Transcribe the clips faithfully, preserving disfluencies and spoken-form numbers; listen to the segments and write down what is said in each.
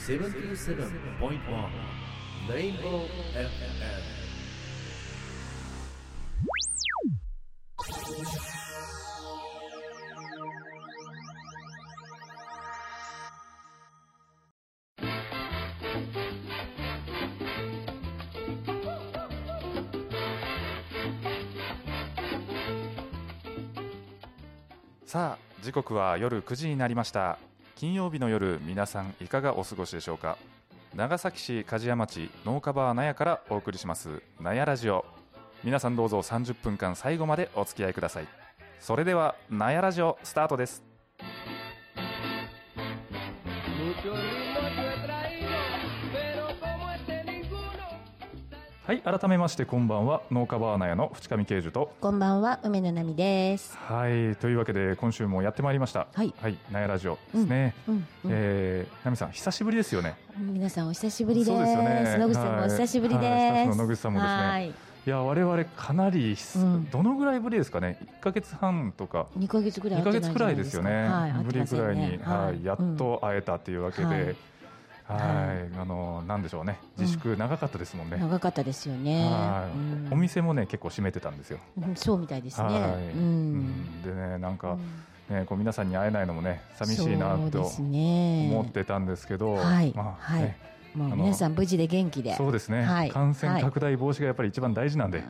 セブンティーセブンポイントワン レインボー エフエム。 さあ時刻は夜くじになりました。金曜日の夜、皆さんいかがお過ごしでしょうか。長崎市梶屋町農家バー納屋からお送りします納屋ラジオ。皆さんどうぞさんじゅっぷんかん最後までお付き合いください。それでは納屋ラジオスタートです。はい、改めましてこんばんは。農家バー納屋の淵上慶樹と、 こんばんは、梅野奈美です。 はい、というわけで今週もやってまいりました。 はい、 はい、納屋ラジオですね。うんうんうん、えー、奈美さん久しぶりですよね。 皆さんお久しぶりです。 そうですよね。 野口さんもお久しぶりです。はい、スタッフの野口さんもですね。はい、いや我々かなり、うん、どのぐらいぶりですかね。いっかげつはんとかにかげつぐらいにかげつくらいですよね。 はい、 ぶりぐらいに、はい、やっと会えたというわけで、はい、はいはい、 あのなんでしょうね、自粛長かったですもんね。 うん、長かったですよね。 はい、うん、お店もね結構閉めてたんですよ。 うん、そうみたいですね。はい、 うん、でねなんか、うんね、こう皆さんに会えないのもね寂しいなと思ってたんですけど、 はいまあはいね、もう皆さん無事で元気で。 そうですね、はい、感染拡大防止がやっぱり一番大事なんで、はい、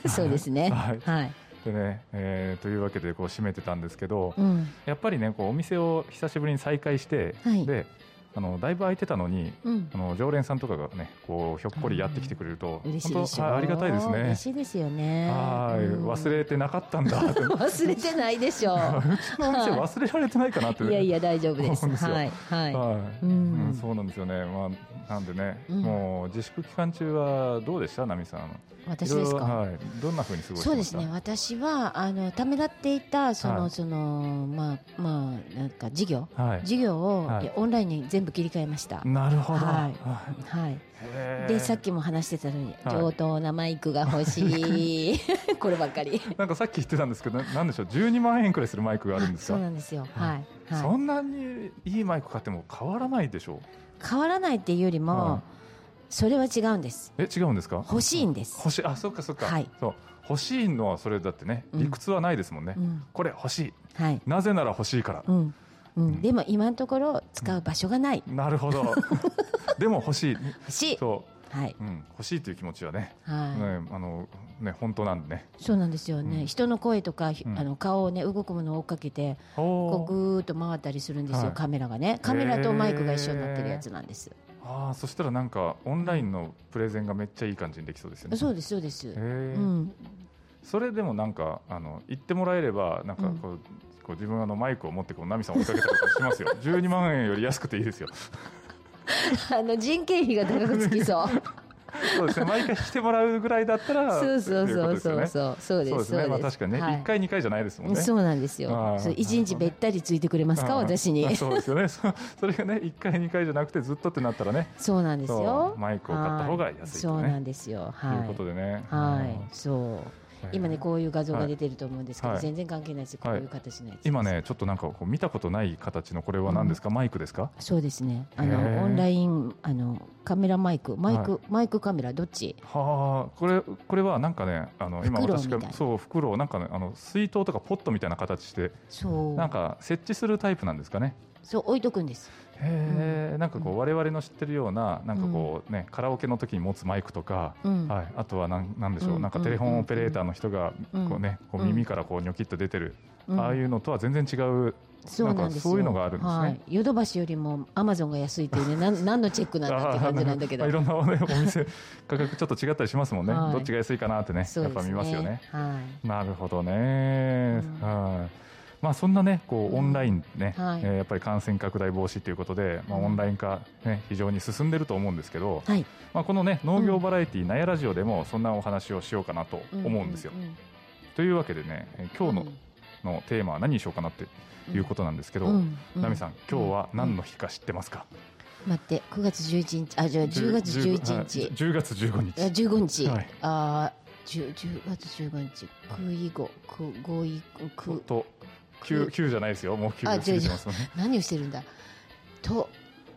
そうですね、 はいはい、 でねえー、というわけでこう閉めてたんですけど、 うん、 やっぱりねこうお店を久しぶりに再開して、はい、であのだいぶ空いてたのに、うん、あの常連さんとかがねこうひょっこりやってきてくれると、 うん、嬉しいでしょ。 本当ありがたいですね。 嬉しいですよね。 はい、うん、忘れてなかったんだ忘れてないでしょう。うちのお店忘れられてないかなって、ね、 いやいや大丈夫です。 ですよ。 はいはい、 はいうんうん、そうなんですよね。まあなんでね、うん、もう自粛期間中はどうでした、奈美さん。 私ですか。 はい、どんな風に過ごしてました。 そうですね。私はあのためらっていたその、はい、そのまあまあなんか事業、はい、事業を、はい、オンラインに全部切り替えました。 なるほど。 はい。はい。でさっきも話してたのに、はい、上等なマイクが欲しいこればっかり。 なんかさっき言ってたんですけど、なんでしょう、じゅうにまんえんくらいするマイクがあるんですか。 そうなんですよ。はい。はい、 そんなにいいマイク買っても変わらないでしょう。 変わらないっていうよりも。はい、それは違うんです。 え、違うんですか。 欲しいんです。 欲しい。あ、そっかそっか。 はい、 そう欲しいのはそれだってね、理屈はないですもんね。うん、これ欲しい、はい。なぜなら欲しいから。 うんうん、でも今のところ使う場所がない。 うん、なるほど。でも欲しい。 欲しい。 そう。 はいうん、欲しいという気持ちはね、 はいね、あのね本当なんでね。 そうなんですよね。うん、人の声とか、うん、あの顔をね動くものを追っかけて、こうぐーっと回ったりするんですよ、はい、カメラがね。カメラとマイクが一緒になってるやつなんです。 ああ、そしたらなんかオンラインのプレゼンがめっちゃいい感じにできそうですよね。 そうですそうです。 へー、うん、それでもなんかあの言ってもらえればなんかこう、うん、こう自分あのマイクを持ってこう奈美さんを追いかけたりしますよ。じゅうにまんえんより安くていいですよ。 あの人件費が高くつきそう。 そうですね、毎回来てもらうぐらいだったらそうそうそうそうそうそうです。 そうですね、まあ、確かにね、はい、いっかいにかいじゃないですもんね。 そうなんですよ。いちにちべったりついてくれますか、私に。 そうですよね。そ, それがねいっかいにかいじゃなくてずっとってなったらね。 そうなんですよ。 マイクを買った方が安いと、ね、 そうなんですよ。 はい、ということでね。 はい、そう今ねこういう画像が出てると思うんですけど、はい、全然関係ないです。こういう形のやつ、はい、 今ねちょっとなんかこう見たことない形のこれは何ですか、うん、マイクですか。 そうですね、あのオンラインあのカメラマイクマイク、はい、マイクカメラどっち。 はあ、これこれはなんかねあの今私がそう袋をなんかねあの水筒とかポットみたいな形してそうなんか設置するタイプなんですかね。 そう置いとくんです。 へえ、うん、なんかこう我々の知ってるようななんかこうね、うん、カラオケの時に持つマイクとか、うん、はい、あとはなんなんでしょう、うん、なんかテレフォンオペレーターの人がこうね、こう耳からこうニョキッと出てる、うん、ああいうのとは全然違う。 そうなんですよ。 そういうのがあるんですね。はい、 ヨドバシよりもアマゾンが安いというね、な何のチェックなんだって感じなんだけど。 いろんな、ね、お店価格ちょっと違ったりしますもんね。はい、どっちが安いかなってね、やっぱ見ますよね。 はい、 なるほどね。うん、はい。まあ、そんなねこうオンラインね、うんはい、えー、やっぱり感染拡大防止ということで、まあ、オンライン化、ね、非常に進んでると思うんですけど、はい、まあ、このね農業バラエティ納屋ラジオでもそんなお話をしようかなと思うんですよ。うんうんうん、というわけでね今日の、のテーマは何にしようかなっていうことなんですけど、うんうん、奈美さん今日は何の日か知ってますか。 待ってくがつじゅういちにちあじゃあじゅうがつじゅういちにちじゅうがつじゅうごにちじゅうごにち、はい、あじゅうがつじゅうごにちくいごくごいくときゅうじゃないですよ、もうきゅう過ぎてますね。 何をしてるんだと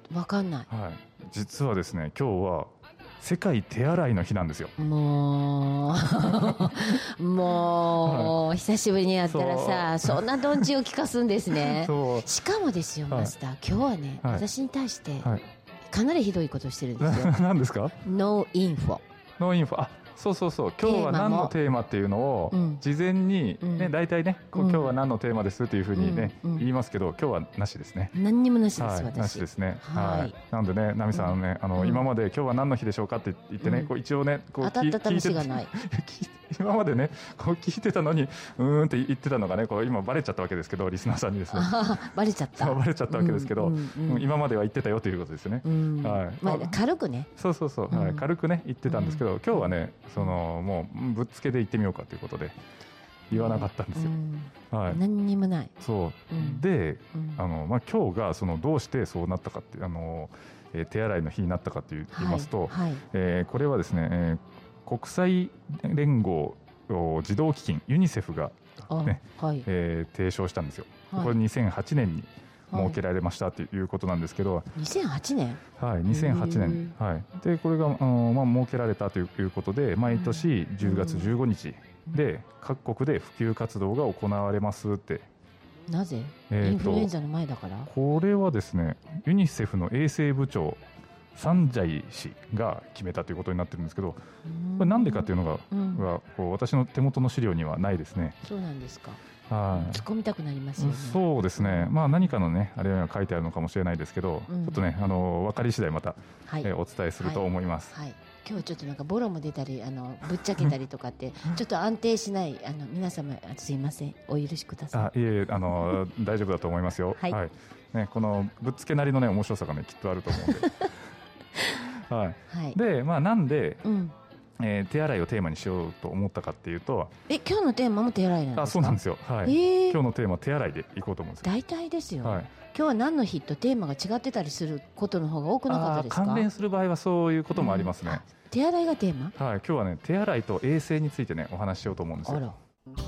わかんない、 はい、実はですね今日は世界手洗いの日なんですよ。 もうもう、はい、久しぶりにやったらさ そ, そんなどんちを聞かすんですねそうしかもですよ、はい、マスター今日はね、はい、私に対してかなりひどいことをしてるんですよ。 何ですか？ ノーインフォ。 ノーインフォ。あ、そうそうそう、今日は何のテーマっていうのを事前に、ね、大体ねこう今日は何のテーマですっていうふうにね、うん、言いますけど今日はなしですね。 何にもなしです、 はい、 私なしですね。はい、はい、なのでねナミさんね、あの、うん、今まで今日は何の日でしょうかって言ってね、うん、こう一応ねこう当たった試しがない今までねこう聞いてたのにうーんって言ってたのがねこう今バレちゃったわけですけどリスナーさんにですねバレちゃったバレちゃったわけですけど、うんうんうん、今までは言ってたよということですよね、うん、はい、 まあ、軽くねそうそうそう、はい、軽くね言ってたんですけど、うん、今日はねそのもうぶっつけで言ってみようかということで言わなかったんですよ、 うん、はい、何にもない。 そう、うん、で、うん、あのまあ、今日がそのどうしてそうなったかってあの、えー、手洗いの日になったかと言いますと、はいはい、えー、これはですね、えー、国際連合児童基金ユニセフが、ね、はい、えー、提唱したんですよ、はい、これにせんはちねんに設けられましたということなんですけど、 にせんはちねん、 はい、にせんはちねん、はい、でこれがあの、まあ、設けられたということで毎年じゅうがつじゅうごにちで各国で普及活動が行われますって。 なぜ？インフルエンザの前だから？ これはですねユニセフの衛生部長サンジャイ氏が決めたということになってるんですけど、これなんでかというのが、うん、がこう私の手元の資料にはないですね。 そうなんですか。 はい、 突っ込みたくなりますよね。 そうですね、まあ、何かのねあれは書いてあるのかもしれないですけど、うん、ちょっとねあの分かり次第また、はい、えー、お伝えすると思います、 はいはい、今日はちょっとなんかボロも出たりあのぶっちゃけたりとかってちょっと安定しないあの皆様すいませんお許しください。あ、いえあの大丈夫だと思いますよ、はい、はい、ね、このぶっつけなりのね面白さがねきっとあると思うんではいはい、で、まあ、なんで、うん、えー、手洗いをテーマにしようと思ったかっていうと、 え今日のテーマも手洗いなんですか？ あ、そうなんですよ、はい、えー、今日のテーマ手洗いでいこうと思うんですよ。 大体ですよ、 はい、 今日は何の日とテーマが違ってたりすることの方が多くなかったですか？ 関連する場合はそういうこともありますね、うん、 手洗いがテーマ、 はい、今日はね手洗いと衛生についてねお話ししようと思うんですよ。あら、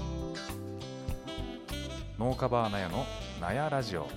農家バーナヤのナヤラジオ。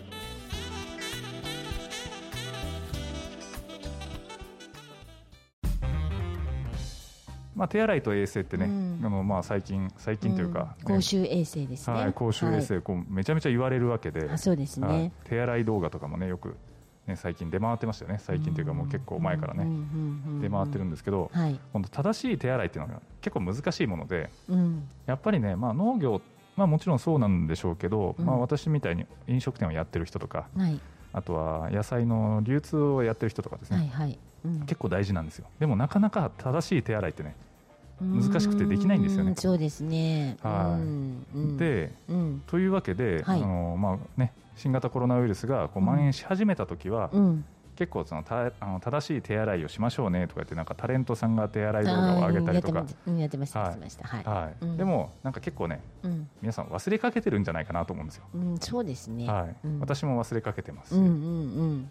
まあ、手洗いと衛生ってね、うん、あのまあ最近最近というか、ね、 うん、公衆衛生ですね、 はい、公衆衛生、はい、こうめちゃめちゃ言われるわけで、 あ、そうですね、はい、 手洗い動画とかもねよく、ね、最近出回ってましたよね。最近というかもう結構前からね、うん、出回ってるんですけど、はい、今度正しい手洗いっていうのが結構難しいもので、うん、やっぱりね、まあ、農業、まあ、もちろんそうなんでしょうけど、うん、まあ、私みたいに飲食店をやってる人とか、はい、あとは野菜の流通をやってる人とかですね、はいはい、うん、結構大事なんですよ。でもなかなか正しい手洗いってね難しくてできないんですよね。 そうですね、 はい、うん、で、うん、というわけで、はい、あのまあね、新型コロナウイルスがこう蔓延し始めた時は、うん、結構そのたあの正しい手洗いをしましょうねとか言ってなんかタレントさんが手洗い動画を上げたりとかやってました、やってました、はい、 はい、うん、でもなんか結構ね、うん、皆さん忘れかけてるんじゃないかなと思うんですよ、 うん、そうですね、 はい、うん、私も忘れかけてます、 うんうんうん、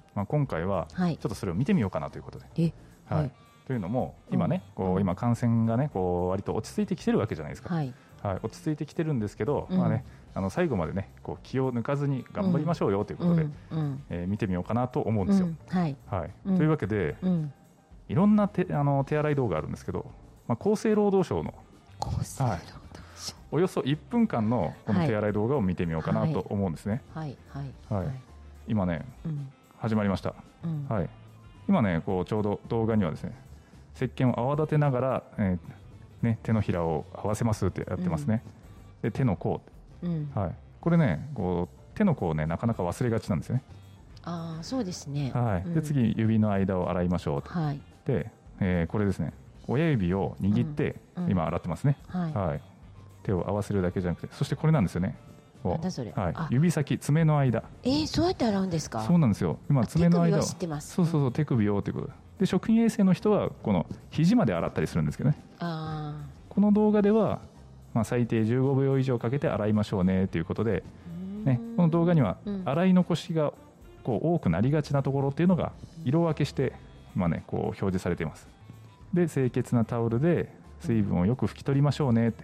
まあ、今回はちょっとそれを見てみようかなということで、 え、 はい、はい、というのも今ね、うん、こう今感染がねこう割と落ち着いてきてるわけじゃないですか、はいはい、落ち着いてきてるんですけど、うん、まあね、あの最後までねこう気を抜かずに頑張りましょうよということで、うんうん、えー、見てみようかなと思うんですよ、うん、はいはい、うん、というわけで、うん、いろんな手あの手洗い動画あるんですけど、まあ、厚生労働省の厚生労働省、 はい、およそいっぷんかんのこの手洗い動画を見てみようかなと思うんですね、はいはいはいはい、今ね、うん、始まりました、うん、はい、今ねこうちょうど動画にはですね石鹸を泡立てながら、えーね、手のひらを合わせますってやってますね、うん、で手の甲、うん、はい、これねこう手の甲をねなかなか忘れがちなんですよね。 ああ、そうですね、 はい、で次指の間を洗いましょうと、はい、で、えー、これですね親指を握って今洗ってますね、うんうん、はいはい、手を合わせるだけじゃなくてそしてこれなんですよね、 なんだそれ、 はい、指先爪の間、 えー、そうやって洗うんですか？ そうなんですよ、今爪の間を手首は知ってます、 そうそうそう、手首をということで、食品衛生の人はこの肘まで洗ったりするんですけどね、あ、この動画では、まあ、最低じゅうごびょう以上かけて洗いましょうねということで、ね、この動画には洗い残しがこう多くなりがちなところっていうのが色分けして今、ね、こう表示されています。で清潔なタオルで水分をよく拭き取りましょうねって、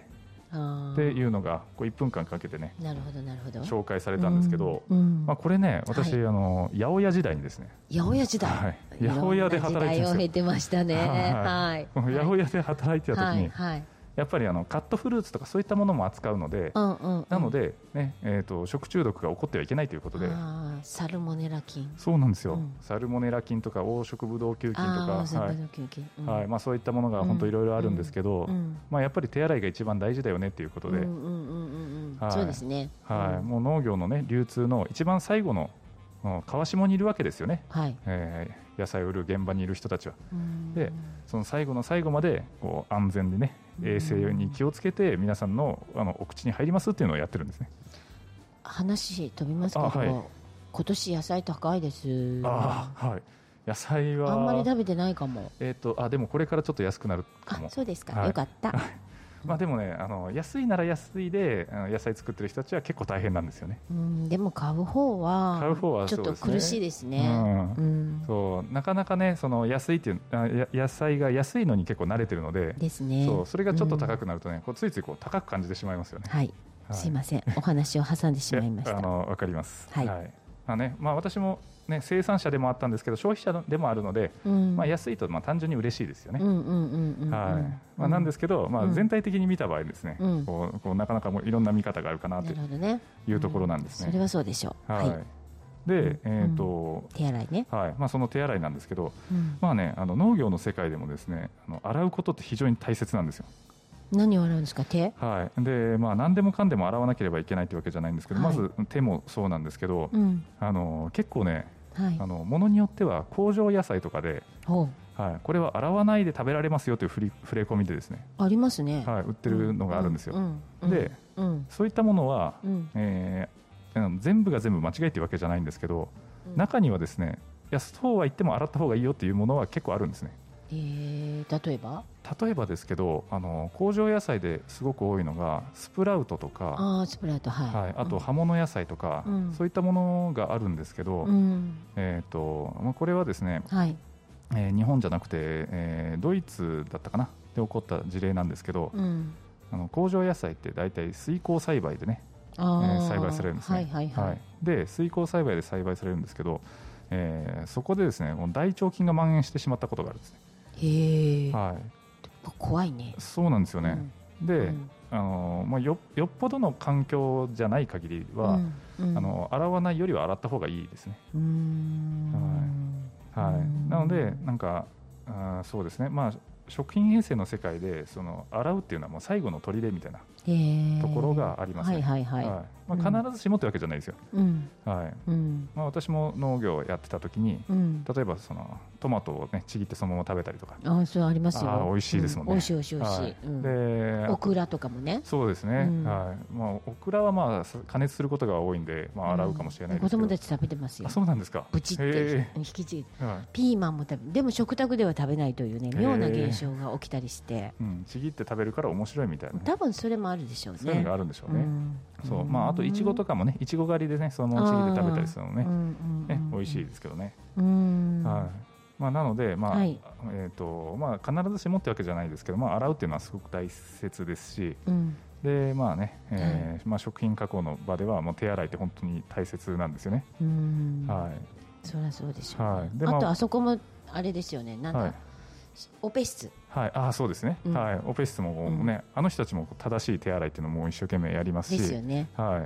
っていうのがこういっぷんかんかけてね、 なるほどなるほど紹介されたんですけど、 うんうん、 まあ、これね私、はい、あの八百屋時代にですね、 八百屋時代、 はい、八百屋で働いてたんですよ。時代を経てましたね。はい、はい、 八百屋で働いてた時に、 はいはい、 やっぱりあのカットフルーツとかそういったものも扱うので、うんうんうん、なので、ねえー、と食中毒が起こってはいけないということで、 あサルモネラ菌、 そうなんですよ、うん、サルモネラ菌とか黄色ブドウ球菌とか、はいはい、まあ、そういったものが本当いろいろあるんですけど、うんうん、まあ、やっぱり手洗いが一番大事だよねということで、 そうですね、 はい、もう農業の、ね、流通の一番最後の川下にいるわけですよね、はい、えー、野菜を売る現場にいる人たちは。でその最後の最後までこう安全でね、衛生に気をつけて皆さん の, あのお口に入りますっていうのをやってるんですね。 話飛びますけど、はい、今年野菜高いです。 あ、はい、野菜はあんまり食べてないかも。 えー、とあでもこれからちょっと安くなるかも。 あ、そうですか、 はい、 よかったまあ、でもね、あの安いなら安いで野菜作ってる人たちは結構大変なんですよね。 うん、でも買う方は買う方はちょっと苦しいですね。 うんうん、そうなかなかね、その安いっていうあ野菜が安いのに結構慣れてるのでですね。 そうそれがちょっと高くなるとね、うん、こうついついこう高く感じてしまいますよね。 はい、はい、すいません、お話を挟んでしまいました。 あのわかります。 はい、はい、 まあね、まあ、私もね、生産者でもあったんですけど消費者でもあるので、うん、まあ、安いとまあ単純に嬉しいですよね。なんですけど、まあ、全体的に見た場合ですね、うん、こうこうなかなかもういろんな見方があるかなというところなんですね。 うん、それはそうでしょう。はい、 で、えーとうん、手洗いね、 はい、まあ、その手洗いなんですけど、うん、まあね、あの農業の世界でもですね、あの洗うことって非常に大切なんですよ。 何を洗うんですか？手、 はいでまあ、何でもかんでも洗わなければいけないというわけじゃないんですけど、はい、まず手もそうなんですけど、うん、あの結構ね、はい、あのものによっては工場野菜とかで、はい、これは洗わないで食べられますよという触れ込みでですね、 ありますね、 はい、売ってるのがあるんですよ。で、うん、そういったものは、うん、えー、全部が全部間違いというわけじゃないんですけど、うん、中にはですね、いやそうは言っても洗った方がいいよというものは結構あるんですね。 えー、例えば例えばですけど、あの工場野菜ですごく多いのがスプラウトとか、 あスプラウト、はいはい、あと葉物野菜とか、うん、そういったものがあるんですけど、うん、えーとまあ、これはですね、はい、えー、日本じゃなくて、えー、ドイツだったかなで起こった事例なんですけど、うん、あの工場野菜って大体水耕栽培でね、えー、栽培されるんですね。はいはいはいはい、で水耕栽培で栽培されるんですけど、えー、そこでですね大腸菌が蔓延してしまったことがあるんですね。 へー、 はい、 怖いね。 そうなんですよね。うん、で、うん、あのまあ、よ, よっぽどの環境じゃない限りは、うんうん、あの洗わないよりは洗った方がいいですね。うーん、はいはい、なのでなんかあそうですね、まあ、食品衛生の世界でその洗うっていうのはもう最後の砦みたいなところがありますね。はいはいはいはい、まあ、必ずしもというわけじゃないですよ。うんはいうんまあ、私も農業をやってた時に、うん、例えばそのトマトを、ね、ちぎってそのまま食べたりとか、 あそうありますよ。 あ美味しいですもんね。 うん、美味しい美味しい美味しい、はいうん、でオクラとかもね。 そうですね、うんはいまあ、オクラはまあ加熱することが多いんで、まあ、洗うかもしれないですけど、 うん、子供たち食べてますよ。 あそうなんですか。 ブチって引きちぎって、はい、ピーマンも食べでも食卓では食べないというね妙な現象が起きたりして、 うん、ちぎって食べるから面白いみたいな、ね、 多分それもあるでしょうね。 そういうのがあるんでしょうね。うんそうまあ、あといちごとかもね、いちご狩りでねそのままちぎって食べたりするのね、ね美味しいですけどね。うんはいまあ、なので、まあはいえーとまあ、必ずしもってわけじゃないですけど、まあ、洗うっていうのはすごく大切ですし、うんでまあねえーはいまあ、食品加工の場ではもう手洗いって本当に大切なんですよね。うんはい、 そりゃそうでしょう、ねはい、であとあそこもあれですよね、なんだ、はい、オペ室、 はい、あそうですね、うんはい、オペ室も、ねうん、あの人たちも正しい手洗いっていうのも一生懸命やりますしですよね、 はいうん、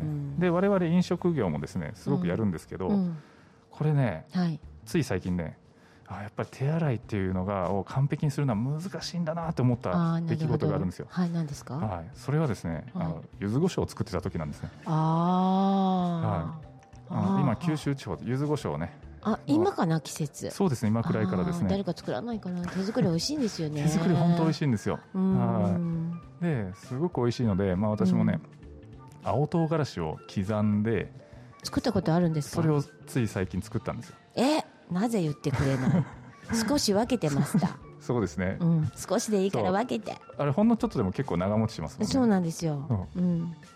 で我々飲食業もですねすごくやるんですけど、うん、これね、はい、つい最近ねあやっぱり手洗いっていうのがを完璧にするのは難しいんだなと思った出来事があるんですよ。 はい、何ですか？ はい、それはですね、はい、あの柚子胡椒を作ってた時なんですね。 あ、 はい、あの今九州地方で柚子胡椒をねあ今かな季節。 そうですね今くらいからですね。 誰か作らないかな。手作り美味しいんですよね。 手作り本当美味しいんですよ。はいですごく美味しいので、まあ、私もね、うん、青唐辛子を刻んで作ったことあるんですか？ それをつい最近作ったんですよ。 えなぜ言ってくれない少し分けてましたそうですね、 うん、少しでいいから分けて。 あれほんのちょっとでも結構長持ちしますもんね。 そうなんですよ、うん、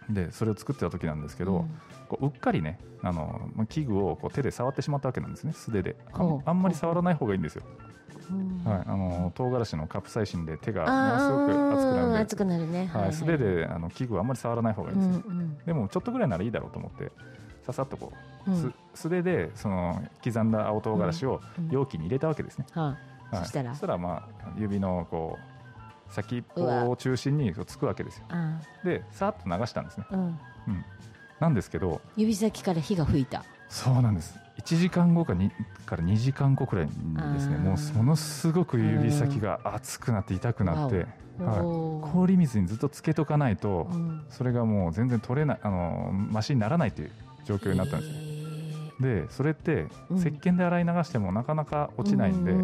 でそれを作ってた時なんですけど、うん、こううっかりねあの器具をこう手で触ってしまったわけなんですね、素手で。 あ, あんまり触らない方がいいんですよ、はい、あの唐辛子のカプサイシンで手がものすごく熱くなるので、 熱くなるね、 はいはい、素手であの器具はあんまり触らない方がいいんですよ、うんうん、でもちょっとぐらいならいいだろうと思ってささっとこう、うん、素手でその刻んだ青唐辛子を容器に入れたわけですね、うんうん、はい、そしたらそしたら、まあ、指のこう先っぽを中心につくわけですよ。でさっと流したんですね、うんうん、なんですけど指先から火が吹いた。 そうなんです。いちじかんごかにからにじかんごくらいですね、もうものすごく指先が熱くなって痛くなって、はい、氷水にずっとつけとかないと、うん、それがもう全然取れないあのマシにならないという状況になったんですね。でそれって石鹸で洗い流してもなかなか落ちないんで、うん、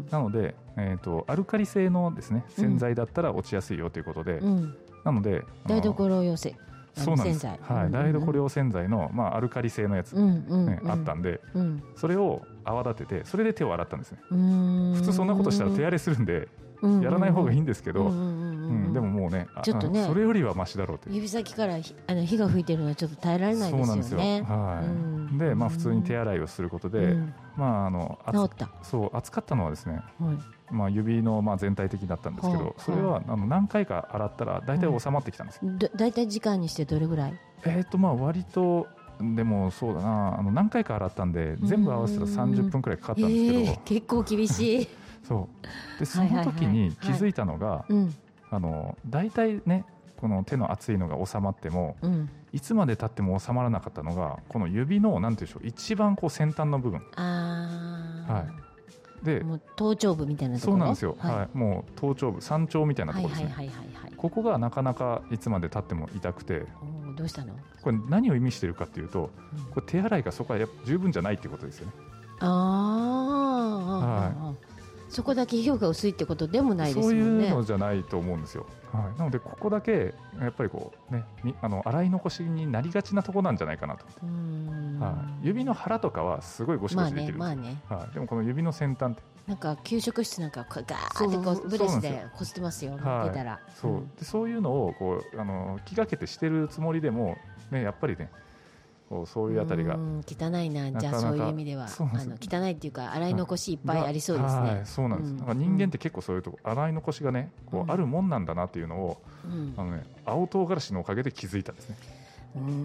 なので、えーと、アルカリ性のですね洗剤だったら落ちやすいよということで、うん、なので台所用洗そうなんです、はい、台所用洗剤の、まあ、アルカリ性のやつ、うんうんね、あったんで、うん、それを泡立ててそれで手を洗ったんですね。普通そんなことしたら手荒れするんでやらない方がいいんですけど、でももう ね, ちょっとねそれよりはマシだろうという。 指先からあの火が吹いてるのはちょっと耐えられないですよね。そうなんですよ、 はい、うん、で、まあ、普通に手洗いをすることで、うん、まあ、あの治った。 そう熱かったのはですね、はい、まあ、指のまあ全体的だったんですけど、はあ、それはあの何回か洗ったら大体収まってきたんです、 うん、だいたい時間にしてどれぐらい？ えーとまあ割とでもそうだなあの何回か洗ったんで全部合わせたらさんじゅっぷんくらいかかったんですけど、えー、 結構厳しいそうでその時に気づいたのが、はいはいはい、あの大体ねこの手の熱いのが収まっても、うん、いつまで経っても収まらなかったのがこの指のなんていうんでしょう一番こう先端の部分。あ、はい、でもう頭頂部みたいなところ。 そうなんですよ、はいはい、もう頭頂部山頂みたいなところですね、はいはいはいはいはい、ここがなかなかいつまで経っても痛くて。 どうしたの？ これ何を意味しているかというと、うん、これ手洗いがそこはやっぱ十分じゃないっていうことですよね。あ、 はい、そこだけ皮膚が薄いってことでもないですもんね。 そういうのじゃないと思うんですよ、はい、なのでここだけやっぱりこう、ね、あの洗い残しになりがちなところなんじゃないかなと。うーん、はい、指の腹とかはすごいゴシゴシできるんですよ、まあねまあね、はい、でもこの指の先端ってなんか給食室なんかガーってこうブラシでこすってますよ、見てたら。 そう、うん、でそういうのをこうあの気がけてしてるつもりでも、ね、やっぱりねこうそういうあたりが汚いな。じゃあそういう意味ではあの汚いっていうか洗い残しいっぱいありそうですね。はい、 そうなんです、うん、なんか人間って結構そういうとこ洗い残しがねこうあるもんなんだなっていうのを、うん、あのね、青唐辛子のおかげで気づいたんですね。うーん、うん、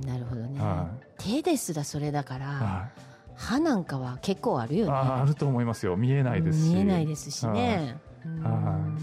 なるほどね、はい、手ですらそれだから、はい、歯なんかは結構あるよね。 あ, あると思いますよ。見えないですし、 見えないですしね、 はい、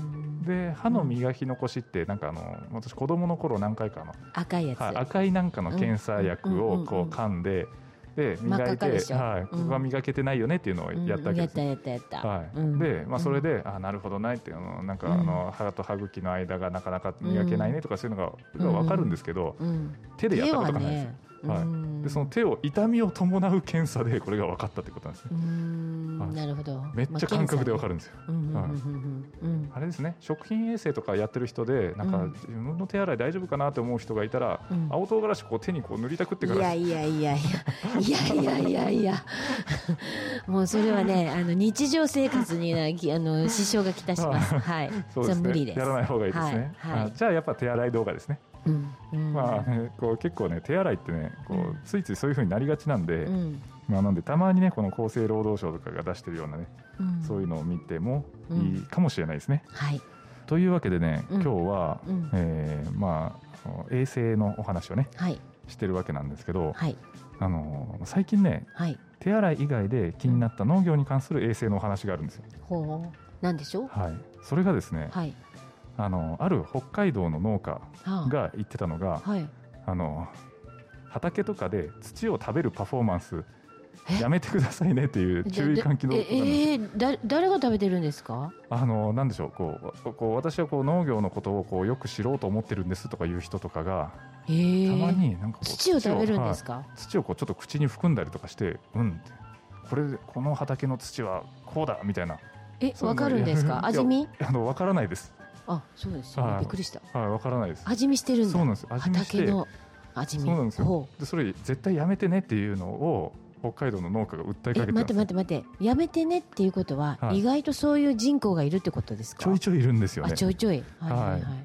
で歯の磨き残しってなんかあの私子供の頃何回かの赤いやつ、 はい、赤いなんかの検査薬をこう噛んで、で磨いて、はい、ここは磨けてないよねっていうのをやったわけです、 うん、やったやったやった、 はい、うん、で、まあ、それで、うん、あなるほどないっていうのなんかあの歯と歯茎の間がなかなか磨けないねとかそういうのが分かるんですけど、うん、手でやったことがないですよ。はい、でその手を痛みを伴う検査でこれが分かったということなんですね。うーん、はい、なるほど。めっちゃ感覚で分かるんですよ。あれですね、食品衛生とかやってる人でなんか自分の手洗い大丈夫かなと思う人がいたら、うん、青唐辛子こう手にこう塗りたくってから、 いやいやいやいやいやいやいやいやもうそれはねあの日常生活になあの支障がきたします。はい、そうですね、無理です。 やらない方がいいですね。はいはい、じゃあやっぱ手洗い動画ですね。うんうん、まあね、こう結構ね手洗いってねこうついついそういう風になりがちなんで、うん、まあ、なんでたまにねこの厚生労働省とかが出してるようなね、うん、そういうのを見てもいいかもしれないですね、うん、はい、というわけでね、うん、今日は、うん、えー、まあ衛生のお話をね、はい、してるわけなんですけど、はい、あの最近ね、はい、手洗い以外で気になった農業に関する衛生のお話があるんですよ。 ほう、なんでしょう。 はい、それがですね、はい、あのある北海道の農家が言ってたのが、はあ、はい、あの畑とかで土を食べるパフォーマンスやめてくださいねっていう注意喚起のことなんです。えー、だ誰が食べてるんですか。 あのなんでしょう、こうこう私はこう農業のことをこうよく知ろうと思ってるんですとかいう人とかが、えー、たまになんかこう土を食べるんですか。はい、 土をこうちょっと口に含んだりとかして、うんこれこの畑の土はこうだみたいな。 え、わかるんですか。味見。 あのわからないです。 あ、そうですよ、ね、びっくりした。 はい、わからないです。 味見してるんだ。 そうなんです。味見して畑の味見。 そうなんですよ。でそれ絶対やめてねっていうのを北海道の農家が訴えかけてます。 待って待って待って、やめてねっていうことは、はい、意外とそういう人口がいるってことですか。 ちょいちょいいるんですよね。 あ、ちょいちょい、はいはいはい、はい、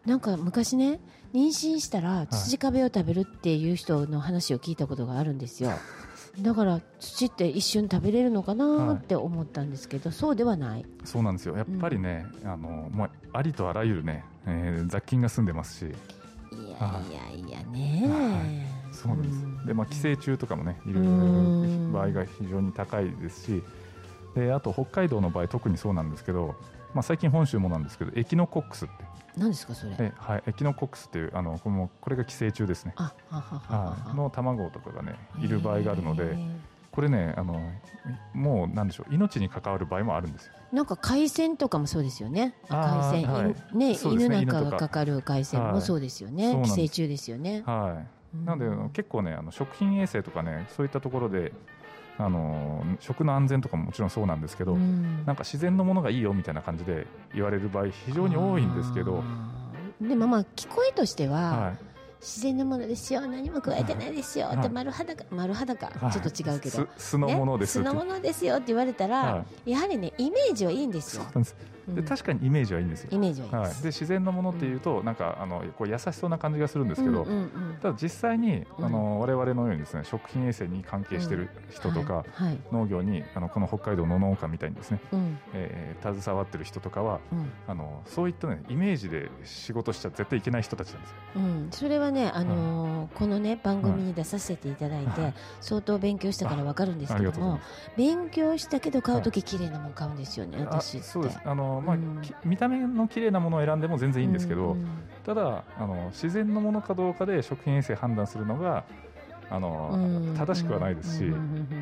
なんか昔ね、妊娠したら土壁を食べるっていう人の話を聞いたことがあるんですよ。だから土って一瞬食べれるのかなって思ったんですけど、はい、そうではない。 そうなんですよ。やっぱりね、うん、あのもうありとあらゆるね、えー、雑菌が住んでますし。 いやいやいやね、 はい、そうなんです、うん、で、まあ、寄生虫とかもねいる場合が非常に高いですし、であと北海道の場合特にそうなんですけど、まあ、最近本州もなんですけどエキノコックスって何ですかそれ。 え、はい、エキノコックスっていうあのこのこれが寄生虫ですね。 あはははははの卵とかがねいる場合があるので、これねあのもうなんでしょう、命に関わる場合もあるんですよ。 なんか海鮮とかもそうですよね。海鮮、はい、ね、犬なんかがかかる海鮮もそうですよね、はい、寄生虫ですよね。 はい、なので結構ねあの食品衛生とかねそういったところであの食の安全とかももちろんそうなんですけど、うん、なんか自然のものがいいよみたいな感じで言われる場合非常に多いんですけど、 でもまあ聞こえとしては、はい、自然のものですよ、何も加えてないですよ、はい、って丸裸丸裸、はい、ちょっと違うけど、 素のものです、 ね、素のものですよって言われたら、はい、やはりねイメージはいいんですよ。 そうなんです。で確かにイメージはいいんですよ。 イメージはいいです、 はい、で自然のものっていうと、うん、なんかあのこう優しそうな感じがするんですけど、うんうんうん、ただ実際にあの我々のようにですね食品衛生に関係している人とか、うんはいはい、農業にあのこの北海道の農家みたいにですね、うんえー、携わってる人とかは、うん、あのそういった、ね、イメージで仕事しちゃ絶対いけない人たちなんですよ。 うん、それはね、あのー、このね番組に出させていただいて、はい、相当勉強したから分かるんですけども、勉強したけど買うとき綺麗なもの買うんですよね、はい、私って。 そうです。あの、まあうん、見た目の綺麗なものを選んでも全然いいんですけど、うんうん、ただあの自然のものかどうかで食品衛生判断するのがあの、うん、正しくはないですし、うん、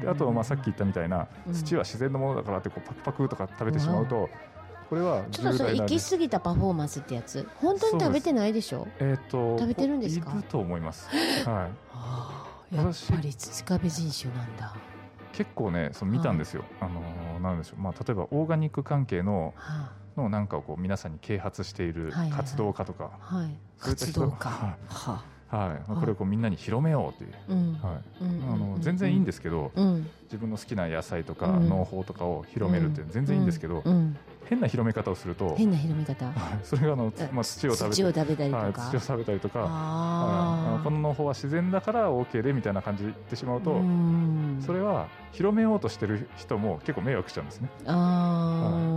であと、まあ、さっき言ったみたいな、うん、土は自然のものだからってこうパクパクとか食べてしまうと、うんこれはちょっとそれ行き過ぎたパフォーマンスってやつ本当に食べてないでしょ。 えー、と食べてるんですか。 いると思います、はい、はあ、やっぱり土壁人種なんだ。 結構ねその見たんですよ、はい、あのなんでしょう、まあ、例えばオーガニック関係の、はあ、のなんかをこう皆さんに啓発している活動家とか、はいはいはい、 活動家、 はいはい、これをこうみんなに広めようという、うんはい、あの全然いいんですけど、うん、自分の好きな野菜とか農法とかを広めるって全然いいんですけど、うんうん、変な広め方をすると変な広め方それがあの、まあ、土を食べ土を食べたりとか、 はい、土を食べたりとかあこの農法は自然だから OK でみたいな感じで言ってしまうと、うんそれは広めようとしてる人も結構迷惑しちゃうんですね。 あ、はいうん、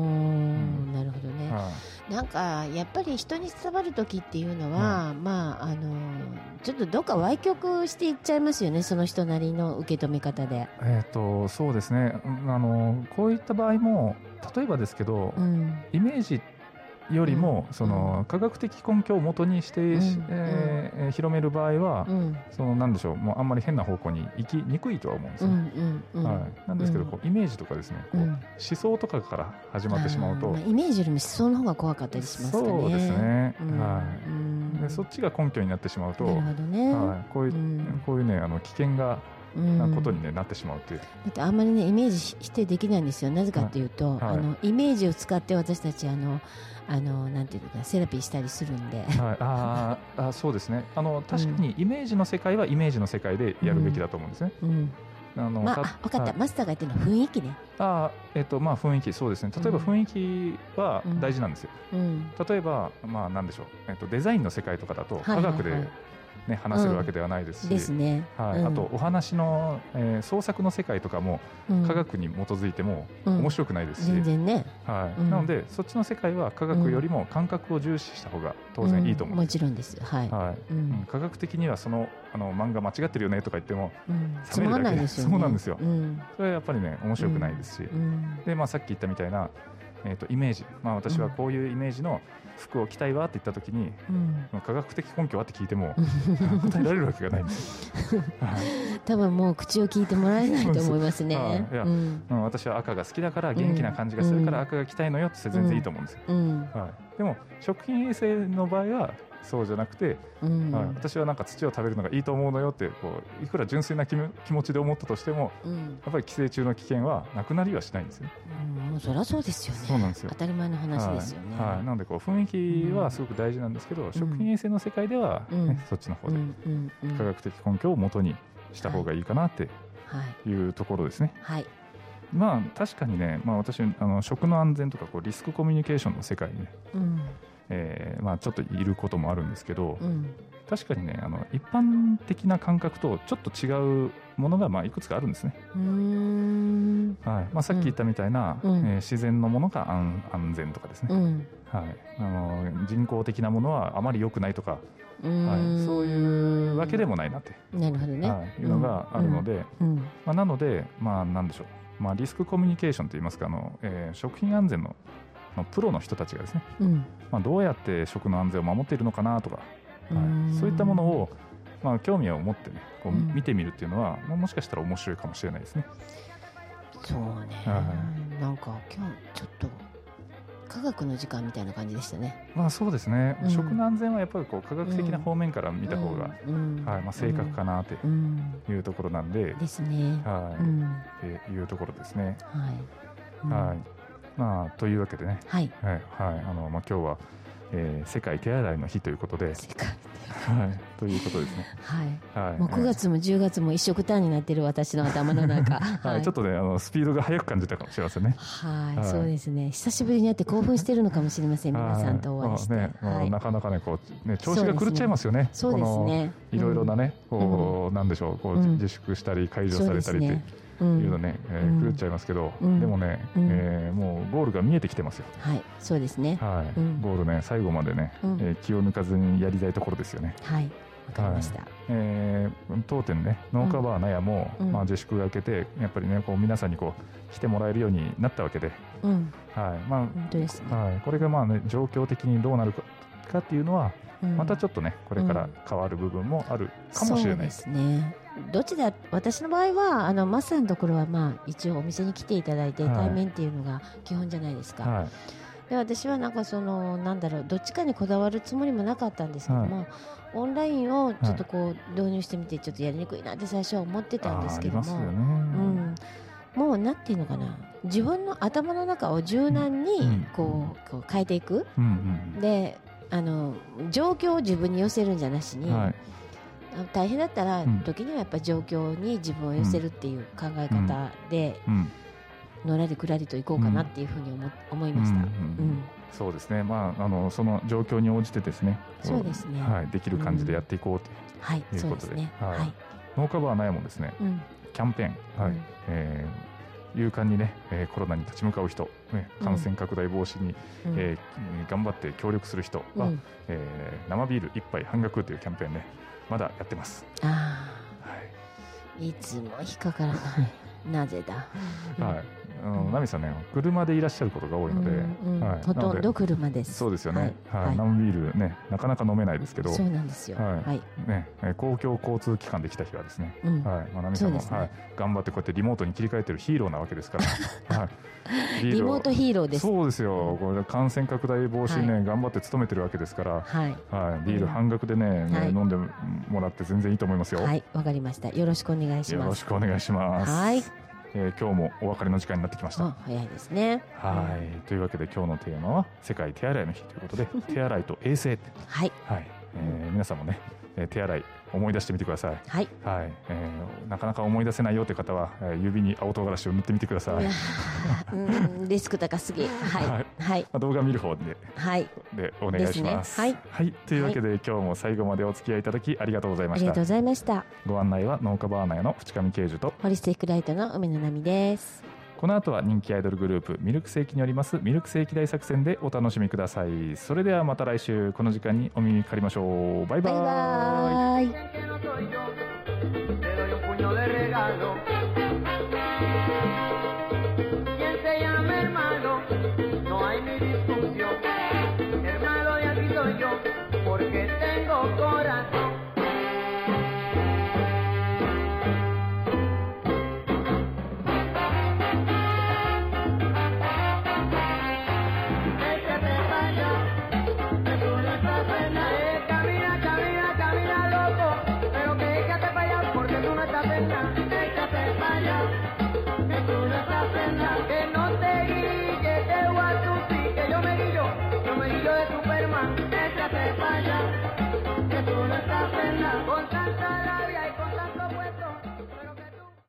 なるほどね、はい、なんかやっぱり人に伝わる時っていうのは、うん、まああのちょっとどっか歪曲していっちゃいますよね、その人なりの受け止め方で。 えーと、そうですね、あのこういった場合も例えばですけど、うん、イメージよりも、うん、その科学的根拠を元にして、うんえー、広める場合は、うん、そのなんでしょう、もうあんまり変な方向に行きにくいとは思うんですよ、うんうんはい、なんですけどこうイメージとかですね、こう思想とかから始まってしまうと、 まあ、イメージよりも思想の方が怖かったりしますかね。 そうですね、はいでそっちが根拠になってしまうと、なるほどね、はい、こういう、こういうねあの危険がなことに、ね、なってしまうという。だってあんまりねイメージ否定できないんですよ。なぜかというと、はい、あのイメージを使って私たちあのあのなんていうかセラピーしたりするんで、はい、 ああそうですね、あの確かにイメージの世界はイメージの世界でやるべきだと思うんですね、うんうんあのまあ、あ分かった、マスターが言ってるのは雰囲気ね。 あ、えっとまあ、雰囲気そうですね。例えば雰囲気は大事なんですよ、うんうん、例えば、まあ、なんでしょう、えっと、デザインの世界とかだと科学で、はいはいはいね、話せるわけではないですし、うん、ですね、はいうん、あとお話の、えー、創作の世界とかも科学に基づいても面白くないですし、 うん、全然ね、 はいうん、なのでそっちの世界は科学よりも感覚を重視した方が当然いいと思うんです、 うん、もちろんです、はいはいうん、科学的にはその、あの漫画間違ってるよねとか言っても、 うん、つまんないですよね。 そうなんですよ、うん、それはやっぱりね面白くないですし、うん、でまあ、さっき言ったみたいなえー、とイメージ、まあ、私はこういうイメージの服を着たいわって言ったときに、うん、科学的根拠はって聞いても答えられるわけがないんですよ多分もう口を聞いてもらえないと思いますねいや、うんうん、私は赤が好きだから元気な感じがするから赤が着たいのよって全然いいと思うんですよ、うんはい、でも食品衛生の場合はそうじゃなくて、うんはい、私はなんか土を食べるのがいいと思うのよってこういくら純粋な気持ちで思ったとしても、うん、やっぱり寄生虫の危険はなくなりはしないんですよ、 うん、もうそりゃそうですよね。そうなんですよ、当たり前の話ですよね、 はいはい、なのでこう雰囲気はすごく大事なんですけど、うん、食品衛生の世界では、ねうん、そっちの方で科学的根拠を元にした方がいいかなっていうところですね、はいはい、まあ確かにね、まあ、私あの食の安全とかこうリスクコミュニケーションの世界にね、うんえーまあ、ちょっといることもあるんですけど、うん、確かにねあの一般的な感覚とちょっと違うものがまあいくつかあるんですね。うーん、はいまあ、さっき言ったみたいな、うんえー、自然のものが 安, 安全とかですね、うんはい、あの人工的なものはあまり良くないとか、はい、そういうわけでもないなってなるほど、ねはい、いうのがあるので、うんうんまあ、なので、まあ、なんでしょう、まあ、リスクコミュニケーションといいますかあの、えー、食品安全 の, のプロの人たちがですね、うんまあ、どうやって食の安全を守っているのかなとか、はい、そういったものを、まあ、興味を持って、ね、こう見てみるっていうのは、うん、もしかしたら面白いかもしれないですね。 そうね、はい、なんか今日ちょっと科学の時間みたいな感じでしたね。 まあそうですね、うん、食の安全はやっぱりこう科学的な方面から見た方が、うんはいまあ、正確かなというところなんで、うん、 ですね、 はい、うん、っていうところですね。はい、うん、はいまあ、というわけでね、はいはいはいあのまあ、今日は、えー、世界手洗いの日ということで、世界はい、ということですね。 はい。はい、もうくがつもじゅうがつも一色単になっている私の頭の中。 はい、ちょっとね、あのスピードが速く感じたかもしれませんね。 はい、はい、そうですね。久しぶりに会って興奮しているのかもしれません。皆さんとお会いして。ね、 はい、なかなかね、こうね、調子が狂っちゃいますよね。 そうですね。 いろいろなね、こう、うん、なんでしょう、こう、うん、自粛したり解除されたりって。いうのね、えー、狂っちゃいますけど、うん、でもね、うんえー、もうゴールが見えてきてますよ。 はい、そうですね。 はい、うん、ゴールね、最後までね、うんえー、気を抜かずにやりたいところですよね。 はい、わかりました。はいえー、当店ね、農家バー納屋も、うんまあ、自粛が明けて、やっぱりね、こう皆さんにこう来てもらえるようになったわけで、うんはいまあ本当ですねはい、これがまあ、ね、状況的にどうなるか、かっていうのは、うん、またちょっとね、これから変わる部分もあるかもしれないです。 そうですね。どっちだ私の場合はあのマスさんのところは、まあ、一応お店に来ていただいて、はい、対面っていうのが基本じゃないですか、はい、で私はなんかそのなんだろうどっちかにこだわるつもりもなかったんですけども、はい、オンラインをちょっとこう導入してみてちょっとやりにくいなって最初は思ってたんですけども、ねうん、もうなんていうのかな自分の頭の中を柔軟にこう、こう変えていく、うんうん、であの状況を自分に寄せるんじゃなしに、はい大変だったら、うん、時にはやっぱり状況に自分を寄せるっていう考え方で、うん、のらりくらりといこうかなっていうふうに 思, 思いました、うんうん、 そうですね、まあ、あのその状況に応じてですねそうですね、 はい、できる感じでやっていこうということで、農家バー納屋もですね、うん、キャンペーン、はいうんえー、勇敢にね、えー、コロナに立ち向かう人、ね、感染拡大防止に、うんえー、頑張って協力する人は、うんえー、生ビールいっぱい半額というキャンペーンねまだやってます。あ、 はい、いつも引っかからないなぜだ、 はい、あのナミさんね車でいらっしゃることが多いので、うんうんはい、ほとんど車です。 そうですよね、はいはい、生ビールねなかなか飲めないですけどそうなんですよ、はいはいね、公共交通機関で来た日はですね、うんはいまあ、ナミさんも、ねはい、頑張ってこうやってリモートに切り替えてるヒーローなわけですから、はいリモートヒーローです。 そうですよ、これ感染拡大防止ね、はい、頑張って努めてるわけですから、はいはい、ビール半額でね、うんね飲んでもらって全然いいと思いますよ。 はい、わかりました。よろしくお願いします。 よろしくお願いします。はい、えー、今日もお別れの時間になってきました。 早いですね。 はい、うん、というわけで今日のテーマは世界手洗いの日ということで手洗いと衛生はい、はいえー、皆さんもね手洗い思い出してみてください。はい、はいえー、なかなか思い出せないよという方は、えー、指に青唐辛子を塗ってみてください。 うんリスク高すぎ。はい、はいはい、 まあ、動画見る方で、はい、でお願いします。ね、はい、はい、というわけで、はい、今日も最後までお付き合いいただきありがとうございました。 ありがとうございました。 ご案内は農家バーナヤの淵上慶樹とホリスティックライトの梅野奈美です。 この後は人気アイドルグループミルクセーキによりますミルクセーキ大作戦でお楽しみください。それではまた来週この時間にお耳にかかりましょう。バイバイ。バイバイ。Que no te guille, te voy a tu sí, que yo me guillo, yo me guillo de Superman, échate para allá.